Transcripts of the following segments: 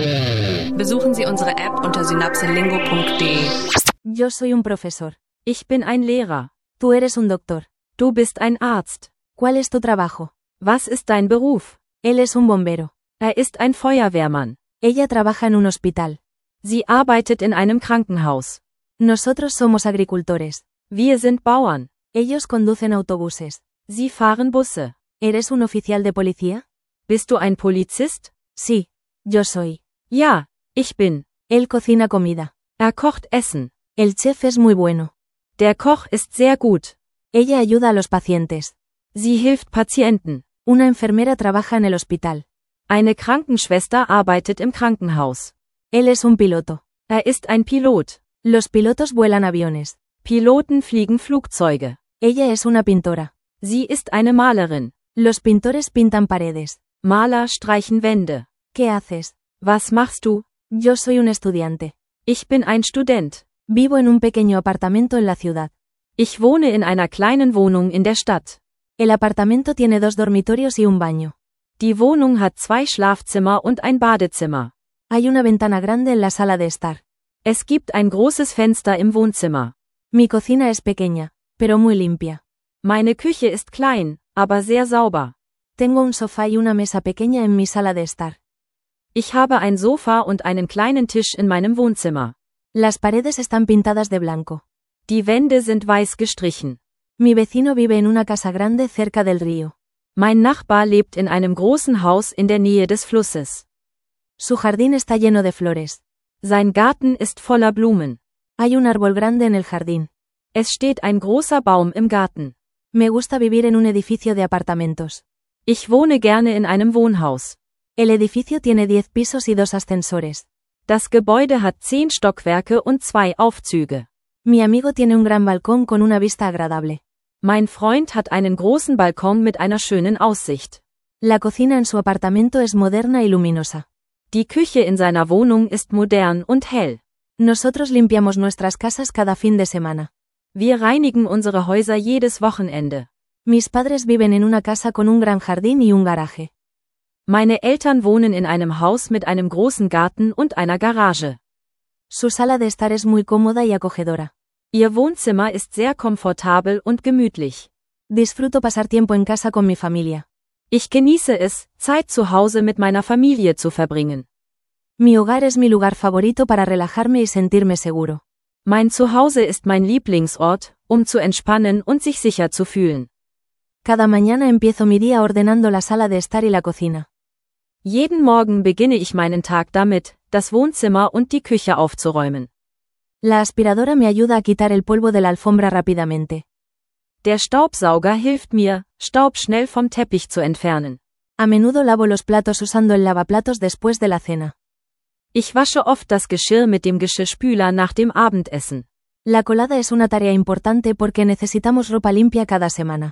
Besuchen Sie unsere App unter synapselingo.de. Yo soy un profesor. Ich bin ein Lehrer. Tú eres un doctor. Du bist ein Arzt. ¿Cuál es tu trabajo? Was ist dein Beruf? Él es un bombero. Ist ein Feuerwehrmann. Ella trabaja en un hospital. Sie arbeitet in einem Krankenhaus. Nosotros somos agricultores. Wir sind Bauern. Ellos conducen autobuses. Sie fahren Busse. ¿Eres un oficial de policía? Bist du ein Polizist? Sí. Yo soy. Ja, ich bin. Él cocina comida. Kocht Essen. El chef es muy bueno. Der Koch ist sehr gut. Ella ayuda a los pacientes. Sie hilft Patienten. Una enfermera trabaja en el hospital. Eine Krankenschwester arbeitet im Krankenhaus. Él es un piloto. Ist ein Pilot. Los pilotos vuelan aviones. Piloten fliegen Flugzeuge. Ella es una pintora. Sie ist eine Malerin. Los pintores pintan paredes. Maler streichen Wände. ¿Qué haces? Was machst du? Yo soy un estudiante. Ich bin ein Student. Vivo en un pequeño apartamento en la ciudad. Ich wohne in einer kleinen Wohnung in der Stadt. El apartamento tiene 2 dormitorios y un baño. Die Wohnung hat 2 Schlafzimmer und ein Badezimmer. Hay una ventana grande en la sala de estar. Es gibt ein großes Fenster im Wohnzimmer. Mi cocina es pequeña, pero muy limpia. Meine Küche ist klein, aber sehr sauber. Tengo un sofá y una mesa pequeña en mi sala de estar. Ich habe ein Sofa und einen kleinen Tisch in meinem Wohnzimmer. Las paredes están pintadas de blanco. Die Wände sind weiß gestrichen. Mi vecino vive en una casa grande cerca del río. Mein Nachbar lebt in einem großen Haus in der Nähe des Flusses. Su jardín está lleno de flores. Sein Garten ist voller Blumen. Hay un árbol grande en el jardín. Es steht ein großer Baum im Garten. Me gusta vivir en un edificio de apartamentos. Ich wohne gerne in einem Wohnhaus. El edificio tiene 10 pisos y 2 ascensores. Das Gebäude hat 10 Stockwerke und 2 Aufzüge. Mi amigo tiene un gran balcón con una vista agradable. Mein Freund hat einen großen Balkon mit einer schönen Aussicht. La cocina en su apartamento es moderna y luminosa. Die Küche in seiner Wohnung ist modern und hell. Nosotros limpiamos nuestras casas cada fin de semana. Wir reinigen unsere Häuser jedes Wochenende. Mis padres viven en una casa con un gran jardín y un garaje. Meine Eltern wohnen in einem Haus mit einem großen Garten und einer Garage. Su sala de estar es muy cómoda y acogedora. Ihr Wohnzimmer ist sehr komfortabel und gemütlich. Disfruto pasar tiempo en casa con mi familia. Ich genieße es, Zeit zu Hause mit meiner Familie zu verbringen. Mi hogar es mi lugar favorito para relajarme y sentirme seguro. Mein Zuhause ist mein Lieblingsort, zu entspannen und sich sicher zu fühlen. Cada mañana empiezo mi día ordenando la sala de estar y la cocina. Jeden Morgen beginne ich meinen Tag damit, das Wohnzimmer und die Küche aufzuräumen. La aspiradora me ayuda a quitar el polvo de la alfombra rápidamente. Der Staubsauger hilft mir, Staub schnell vom Teppich zu entfernen. A menudo lavo los platos usando el lavaplatos después de la cena. Ich wasche oft das Geschirr mit dem Geschirrspüler nach dem Abendessen. La colada es una tarea importante porque necesitamos ropa limpia cada semana.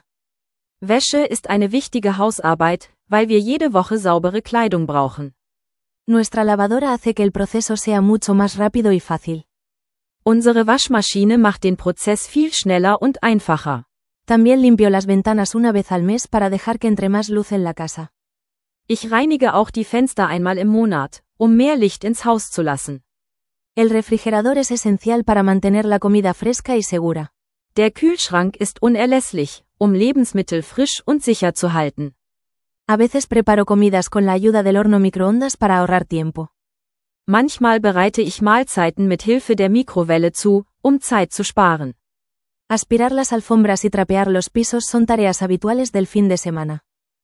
Wäsche ist eine wichtige Hausarbeit, weil wir jede Woche saubere Kleidung brauchen. Nuestra lavadora hace que el proceso sea mucho más rápido y fácil. Unsere Waschmaschine macht den Prozess viel schneller und einfacher. También limpio las ventanas una vez al mes para dejar que entre más luz en la casa. Ich reinige auch die Fenster einmal im Monat, mehr Licht ins Haus zu lassen. El refrigerador es esencial para mantener la comida fresca y segura. Der Kühlschrank ist unerlässlich, Lebensmittel frisch und sicher zu halten. A veces preparo comidas con la ayuda del horno microondas para ahorrar tiempo. Manchmal bereite ich Mahlzeiten mit Hilfe der Mikrowelle zu, Zeit zu sparen. Aspirar las alfombras y trapear los pisos son tareas habituales del fin de semana.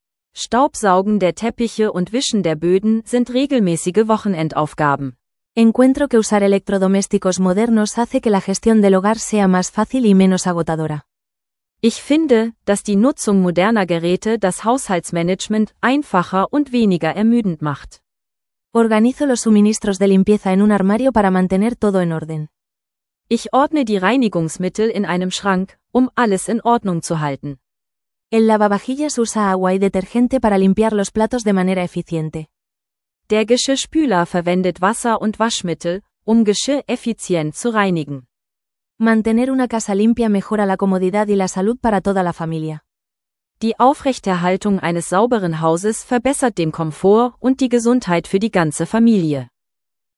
Staubsaugen der Teppiche und Wischen der Böden sind regelmäßige Wochenendaufgaben. Encuentro que usar electrodomésticos modernos hace que la gestión del hogar sea más fácil y menos agotadora. Ich finde, dass die Nutzung moderner Geräte das Haushaltsmanagement einfacher und weniger ermüdend macht. Organizo los suministros de limpieza en un armario para mantener todo en orden. Ich ordne die Reinigungsmittel in einem Schrank, alles in Ordnung zu halten. El lavavajillas usa agua y detergente para limpiar los platos de manera eficiente. Der Geschirrspüler verwendet Wasser und Waschmittel, Geschirr effizient zu reinigen. Mantener una casa limpia mejora la comodidad y la salud para toda la familia. Die Aufrechterhaltung eines sauberen Hauses verbessert den Komfort und die Gesundheit für die ganze Familie.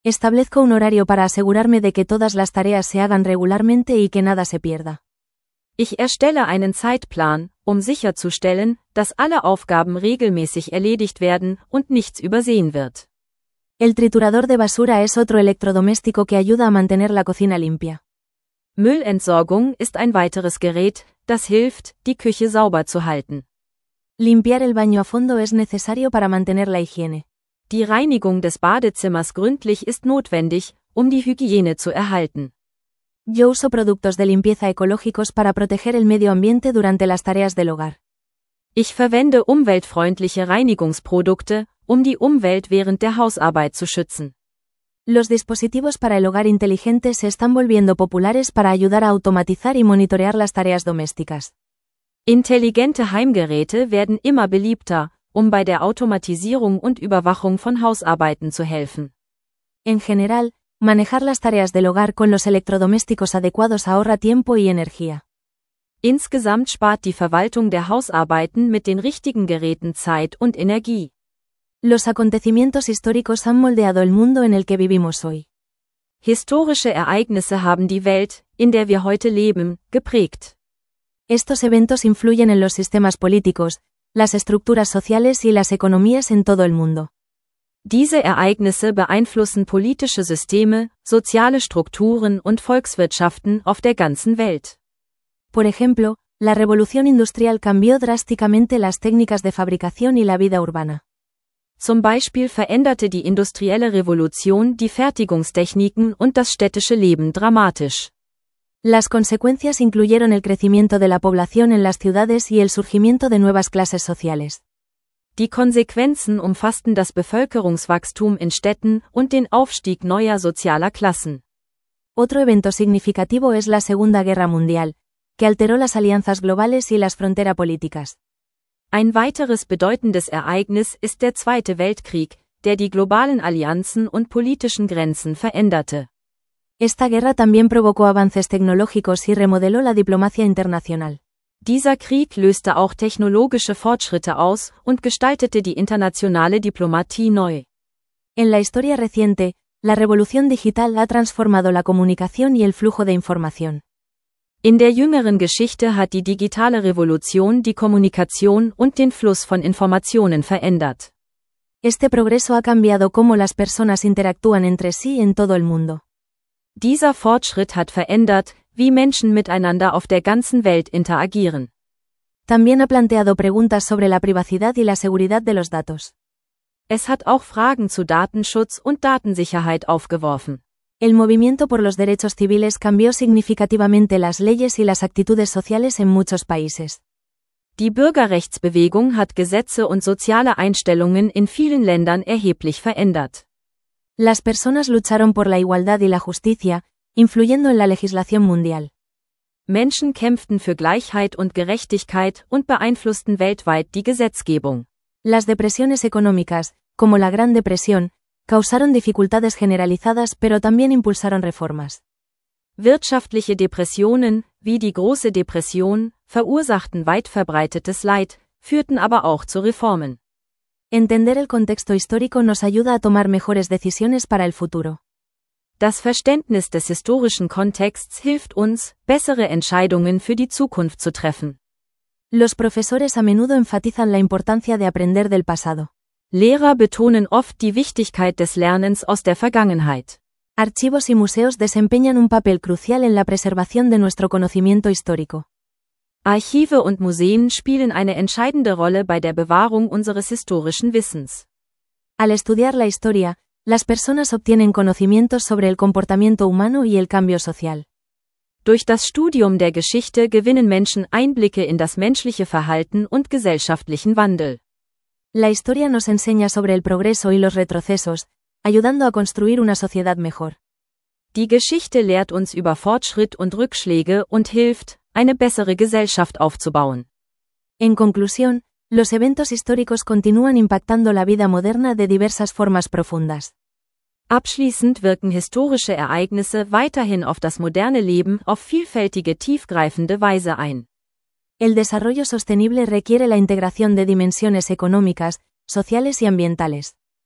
Establezco un horario para asegurarme de que todas las tareas se hagan regularmente y que nada se pierda. Ich erstelle einen Zeitplan, sicherzustellen, dass alle Aufgaben regelmäßig erledigt werden und nichts übersehen wird. El triturador de basura es otro electrodoméstico que ayuda a mantener la cocina limpia. Müllentsorgung ist ein weiteres Gerät, das hilft, die Küche sauber zu halten. Limpiar el baño a fondo es necesario para mantener la higiene. Die Reinigung des Badezimmers gründlich ist notwendig, die Hygiene zu erhalten. Yo uso productos de limpieza ecológicos para proteger el medio ambiente durante las tareas del hogar. Ich verwende umweltfreundliche Reinigungsprodukte, die Umwelt während der Hausarbeit zu schützen. Los dispositivos para el hogar inteligente se están volviendo populares para ayudar a automatizar y monitorear las tareas domésticas. Intelligente Heimgeräte werden immer beliebter, bei der Automatisierung und Überwachung von Hausarbeiten zu helfen. En general, manejar las tareas del hogar con los electrodomésticos adecuados ahorra tiempo y energía. Insgesamt spart die Verwaltung der Hausarbeiten mit den richtigen Geräten Zeit und Energie. Los acontecimientos históricos han moldeado el mundo en el que vivimos hoy. Historische Ereignisse haben die Welt, in der wir heute leben, geprägt. Estos eventos influyen en los sistemas políticos, las estructuras sociales y las economías en todo el mundo. Diese Ereignisse beeinflussen politische Systeme, soziale Strukturen und Volkswirtschaften auf der ganzen Welt. Por ejemplo, la revolución industrial cambió drásticamente las técnicas de fabricación y la vida urbana. Zum Beispiel veränderte die industrielle Revolution die Fertigungstechniken und das städtische Leben dramatisch. Las consecuencias incluyeron el crecimiento de la población en las ciudades y el surgimiento de nuevas clases sociales. Die Konsequenzen umfassten das Bevölkerungswachstum in Städten und den Aufstieg neuer sozialer Klassen. Otro evento significativo es la Segunda Guerra Mundial, que alteró las alianzas globales y las fronteras políticas. Ein weiteres bedeutendes Ereignis ist der Zweite Weltkrieg, der die globalen Allianzen und politischen Grenzen veränderte. Esta guerra también provocó avances tecnológicos y remodeló la diplomacia internacional. Dieser Krieg löste auch technologische Fortschritte aus und gestaltete die internationale Diplomatie neu. En la historia reciente, la revolución digital ha transformado la comunicación y el flujo de información. In der jüngeren Geschichte hat die digitale Revolution die Kommunikation und den Fluss von Informationen verändert. Este progreso ha cambiado cómo las personas interactúan entre sí en todo el mundo. Dieser Fortschritt hat verändert, wie Menschen miteinander auf der ganzen Welt interagieren. También ha planteado preguntas sobre la privacidad y la seguridad de los datos. Es hat auch Fragen zu Datenschutz und Datensicherheit aufgeworfen. El movimiento por los derechos civiles cambió significativamente las leyes y las actitudes sociales en muchos países. Die Bürgerrechtsbewegung hat Gesetze und soziale Einstellungen in vielen Ländern erheblich verändert. Las personas lucharon por la igualdad y la justicia, influyendo en la legislación mundial. Menschen kämpften für Gleichheit und Gerechtigkeit und beeinflussten weltweit die Gesetzgebung. Las depresiones económicas, como la Gran Depresión, causaron dificultades generalizadas pero también impulsaron reformas. Wirtschaftliche Depressionen, wie die Große Depression, verursachten weit verbreitetes Leid, führten aber auch zu Reformen. Entender el contexto histórico nos ayuda a tomar mejores decisiones para el futuro. Das Verständnis des historischen Kontexts hilft uns, bessere Entscheidungen für die Zukunft zu treffen. Los profesores a menudo enfatizan la importancia de aprender del pasado. Lehrer betonen oft die Wichtigkeit des Lernens aus der Vergangenheit. Archivos y museos desempeñan un papel crucial en la preservación de nuestro conocimiento histórico. Archive und Museen spielen eine entscheidende Rolle bei der Bewahrung unseres historischen Wissens. Al estudiar la historia, las personas obtienen conocimientos sobre el comportamiento humano y el cambio social. Durch das Studium der Geschichte gewinnen Menschen Einblicke in das menschliche Verhalten und gesellschaftlichen Wandel. La historia nos enseña sobre el progreso y los retrocesos, ayudando a construir una sociedad mejor. Die Geschichte lehrt uns über Fortschritt und Rückschläge und hilft, eine bessere Gesellschaft aufzubauen. En conclusión, los eventos históricos continúan impactando la vida moderna de diversas formas profundas. Abschließend wirken historische Ereignisse weiterhin auf das moderne Leben auf vielfältige tiefgreifende Weise ein. El desarrollo sostenible requiere la integración de dimensiones económicas, sociales y ambientales.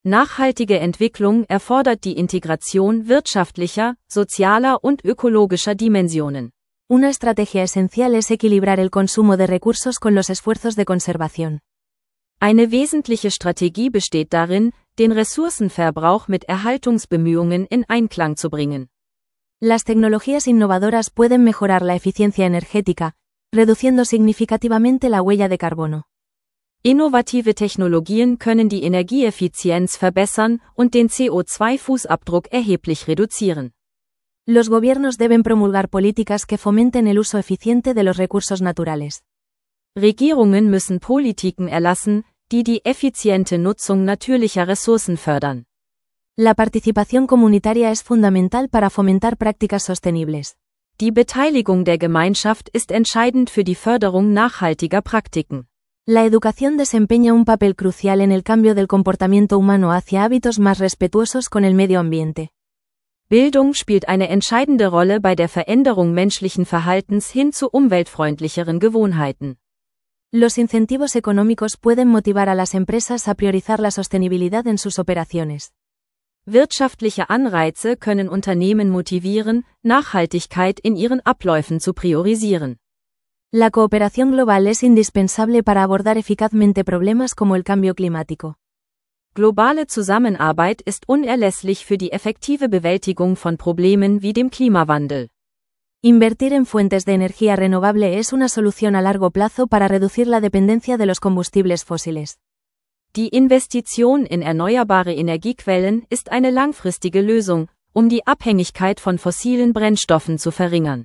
Nachhaltige Entwicklung erfordert die Integration wirtschaftlicher, sozialer und ökologischer Dimensionen. Una estrategia esencial es equilibrar el consumo de recursos con los esfuerzos de conservación. Eine wesentliche Strategie besteht darin, den Ressourcenverbrauch mit Erhaltungsbemühungen in Einklang zu bringen. Las tecnologías innovadoras pueden mejorar la eficiencia energética, reduciendo significativamente la huella de carbono. Innovative Technologien können die Energieeffizienz verbessern und den CO2-Fußabdruck erheblich reduzieren. Los gobiernos deben promulgar políticas que fomenten el uso eficiente de los recursos naturales. Regierungen müssen Politiken erlassen, die die effiziente Nutzung natürlicher Ressourcen fördern. La participación comunitaria es fundamental para fomentar prácticas sostenibles. Die Beteiligung der Gemeinschaft ist entscheidend für die Förderung nachhaltiger Praktiken. La educación desempeña un papel crucial en el cambio del comportamiento humano hacia hábitos más respetuosos con el medio ambiente. Bildung spielt eine entscheidende Rolle bei der Veränderung menschlichen Verhaltens hin zu umweltfreundlicheren Gewohnheiten. Los incentivos económicos pueden motivar a las empresas a priorizar la sostenibilidad en sus operaciones. Wirtschaftliche Anreize können Unternehmen motivieren, Nachhaltigkeit in ihren Abläufen zu priorisieren. La cooperación global es indispensable para abordar eficazmente problemas como el cambio climático. Globale Zusammenarbeit ist unerlässlich für die effektive Bewältigung von Problemen wie dem Klimawandel. Invertir en fuentes de energía renovable es una solución a largo plazo para reducir la dependencia de los combustibles fósiles. Die Investition in erneuerbare Energiequellen ist eine langfristige Lösung, um die Abhängigkeit von fossilen Brennstoffen zu verringern.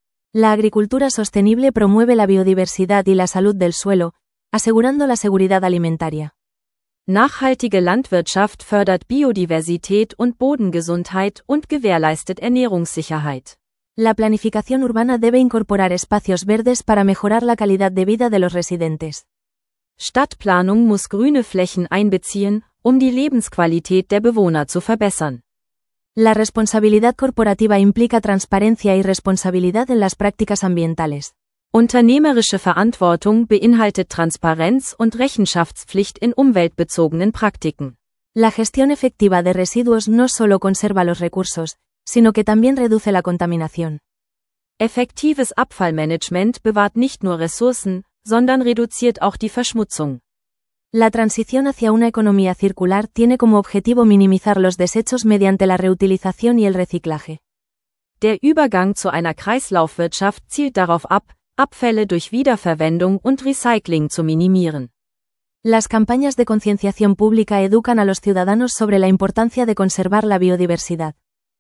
La agricultura sostenible promueve la biodiversidad y la salud del suelo, asegurando la seguridad alimentaria. Nachhaltige Landwirtschaft fördert Biodiversität und Bodengesundheit und gewährleistet Ernährungssicherheit. La planificación urbana debe incorporar espacios verdes para mejorar la calidad de vida de los residentes. Stadtplanung muss grüne Flächen einbeziehen, um die Lebensqualität der Bewohner zu verbessern. La responsabilidad corporativa implica transparencia y responsabilidad en las prácticas ambientales. Unternehmerische Verantwortung beinhaltet Transparenz und Rechenschaftspflicht in umweltbezogenen Praktiken. La gestión efectiva de residuos no solo conserva los recursos, sino que también reduce la contaminación. Effektives Abfallmanagement bewahrt nicht nur Ressourcen, sondern reduziert auch die Verschmutzung. La transición hacia una economía circular tiene como objetivo minimizar los desechos mediante la reutilización y el reciclaje. Der Übergang zu einer Kreislaufwirtschaft zielt darauf ab, Abfälle durch Wiederverwendung und Recycling zu minimieren. Las campañas de concienciación pública educan a los ciudadanos sobre la importancia de conservar la biodiversidad.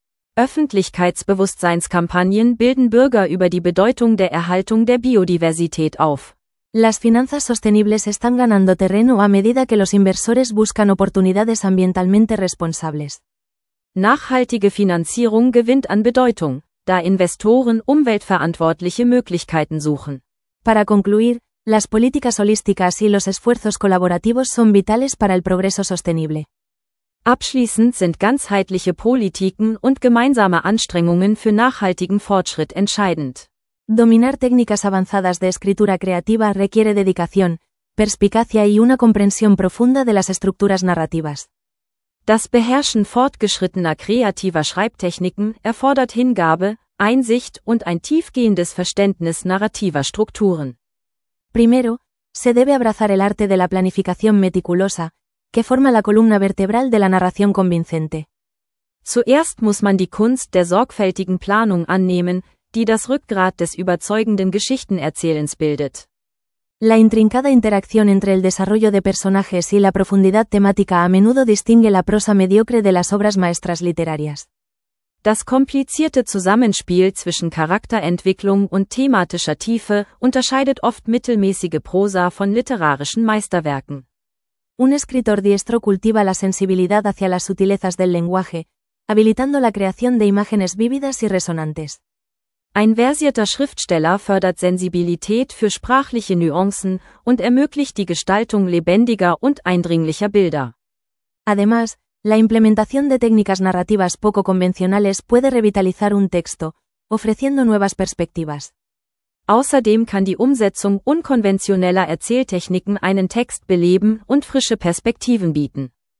Öffentlichkeitsbewusstseinskampagnen bilden Bürger über die Bedeutung der Erhaltung der Biodiversität auf. Las finanzas sostenibles están ganando terreno a medida que los inversores buscan oportunidades ambientalmente responsables. Nachhaltige Finanzierung gewinnt an Bedeutung, da Investoren umweltverantwortliche Möglichkeiten suchen. Para concluir, las políticas holísticas y los esfuerzos colaborativos son vitales para el progreso sostenible. Abschließend sind ganzheitliche Politiken und gemeinsame Anstrengungen für nachhaltigen Fortschritt entscheidend. Dominar técnicas avanzadas de escritura creativa requiere dedicación, perspicacia y una comprensión profunda de las estructuras narrativas. Das Beherrschen fortgeschrittener kreativer Schreibtechniken erfordert Hingabe, Einsicht und ein tiefgehendes Verständnis narrativer Strukturen. Primero, se debe abrazar el arte de la planificación meticulosa, que forma la columna vertebral de la narración convincente. Zuerst muss man die Kunst der sorgfältigen Planung annehmen, die das Rückgrat des überzeugenden Geschichtenerzählens bildet. La intrincada interacción entre el desarrollo de personajes y la profundidad temática a menudo distingue la prosa mediocre de las obras maestras literarias. Das komplizierte Zusammenspiel zwischen Charakterentwicklung und thematischer Tiefe unterscheidet oft mittelmäßige Prosa von literarischen Meisterwerken. Un escritor diestro cultiva la sensibilidad hacia las sutilezas del lenguaje, habilitando la creación de imágenes vívidas y resonantes. Ein versierter Schriftsteller fördert Sensibilität für sprachliche Nuancen und ermöglicht die Gestaltung lebendiger und eindringlicher Bilder. Además, la implementación de técnicas narrativas poco convencionales puede revitalizar un texto, ofreciendo nuevas perspectivas. Außerdem kann die Umsetzung unkonventioneller Erzähltechniken einen Text beleben und frische Perspektiven bieten.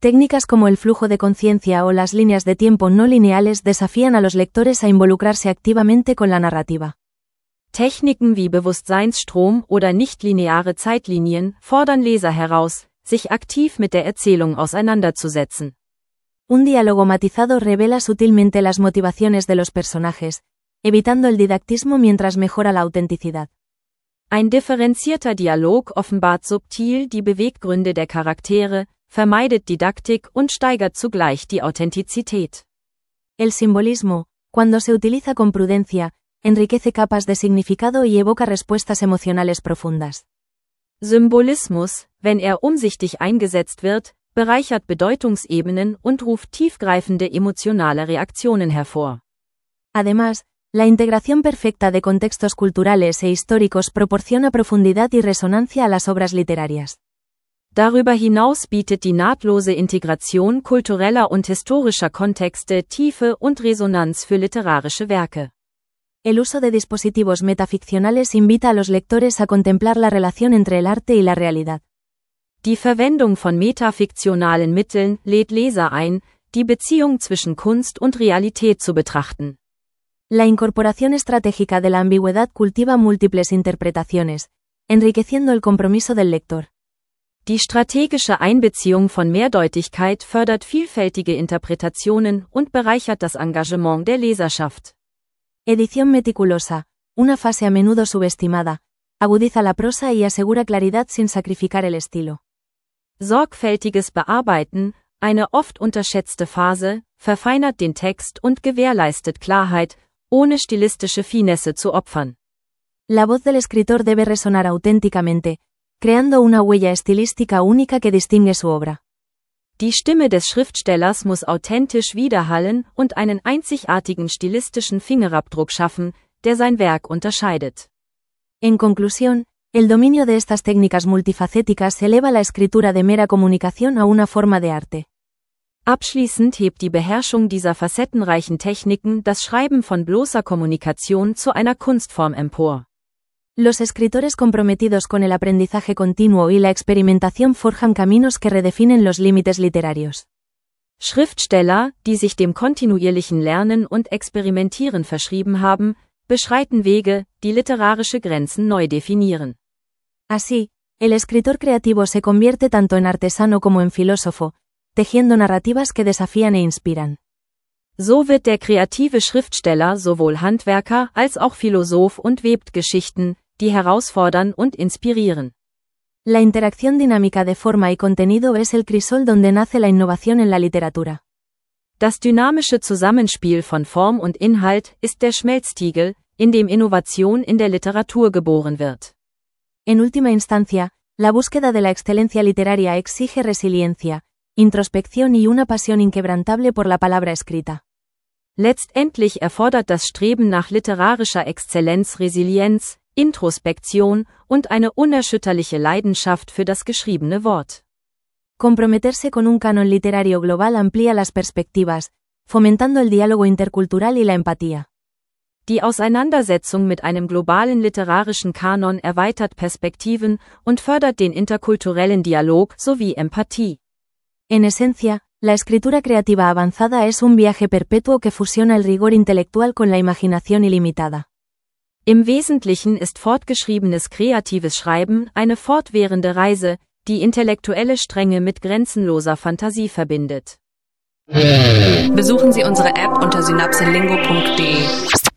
Técnicas como el flujo de conciencia o las líneas de tiempo no lineales desafían a los lectores a involucrarse activamente con la narrativa. Techniken wie Bewusstseinsstrom oder nichtlineare Zeitlinien fordern Leser heraus, sich aktiv mit der Erzählung auseinanderzusetzen. Un diálogo matizado revela sutilmente las motivaciones de los personajes, evitando el didactismo mientras mejora la autenticidad. Ein differenzierter Dialog offenbart subtil die Beweggründe der Charaktere, vermeidet Didaktik und steigert zugleich die Authentizität. El simbolismo, cuando se utiliza con prudencia, enriquece capas de significado y evoca respuestas emocionales profundas. Symbolismus, wenn umsichtig eingesetzt wird, bereichert Bedeutungsebenen und ruft tiefgreifende emotionale Reaktionen hervor. Además, la integración perfecta de contextos culturales e históricos proporciona profundidad y resonancia a las obras literarias. Darüber hinaus bietet die nahtlose Integration kultureller und historischer Kontexte Tiefe und Resonanz für literarische Werke. El uso de dispositivos metaficcionales invita a los lectores a contemplar la relación entre el arte y la realidad. Die Verwendung von metafiktionalen Mitteln lädt Leser ein, die Beziehung zwischen Kunst und Realität zu betrachten. La incorporación estratégica de la ambigüedad cultiva múltiples interpretaciones, enriqueciendo el compromiso del lector. Die strategische Einbeziehung von Mehrdeutigkeit fördert vielfältige Interpretationen und bereichert das Engagement der Leserschaft. Edición meticulosa, una fase a menudo subestimada, agudiza la prosa y asegura claridad sin sacrificar el estilo. Sorgfältiges Bearbeiten, eine oft unterschätzte Phase, verfeinert den Text und gewährleistet Klarheit, ohne stilistische Finesse zu opfern. La voz del escritor debe resonar auténticamente, creando una huella estilística única que distingue su obra. Die Stimme des Schriftstellers muss authentisch widerhallen und einen einzigartigen stilistischen Fingerabdruck schaffen, der sein Werk unterscheidet. En conclusión, el dominio de estas técnicas multifacéticas eleva la escritura de mera comunicación a una forma de arte. Abschließend hebt die Beherrschung dieser facettenreichen Techniken das Schreiben von bloßer Kommunikation zu einer Kunstform empor. Los escritores comprometidos con el aprendizaje continuo y la experimentación forjan caminos que redefinen los límites literarios. Schriftsteller, die sich dem kontinuierlichen Lernen und Experimentieren verschrieben haben, beschreiten Wege, die literarische Grenzen neu definieren. Así, el escritor creativo se convierte tanto en artesano como en filósofo, tejiendo narrativas que desafían e inspiran. So wird der kreative Schriftsteller sowohl Handwerker als auch Philosoph und webt Geschichten, die herausfordern und inspirieren. La interacción dinámica de forma y contenido es el crisol donde nace la innovación en la literatura. Das dynamische Zusammenspiel von Form und Inhalt ist der Schmelztiegel, in dem Innovation in der Literatur geboren wird. En última instancia, la búsqueda de la excelencia literaria exige resiliencia, introspección y una pasión inquebrantable por la palabra escrita. Letztendlich erfordert das Streben nach literarischer Exzellenz Resilienz, Introspektion und eine unerschütterliche Leidenschaft für das geschriebene Wort. Comprometerse con un canon literario global amplía las perspectivas, fomentando el diálogo intercultural y la empatía. Die Auseinandersetzung mit einem globalen literarischen Kanon erweitert Perspektiven und fördert den interkulturellen Dialog sowie Empathie. En esencia, la escritura creativa avanzada es un viaje perpetuo que fusiona el rigor intelectual con la imaginación ilimitada. Im Wesentlichen ist fortgeschriebenes kreatives Schreiben eine fortwährende Reise, die intellektuelle Strenge mit grenzenloser Fantasie verbindet. Besuchen Sie unsere App unter synapselingo.de.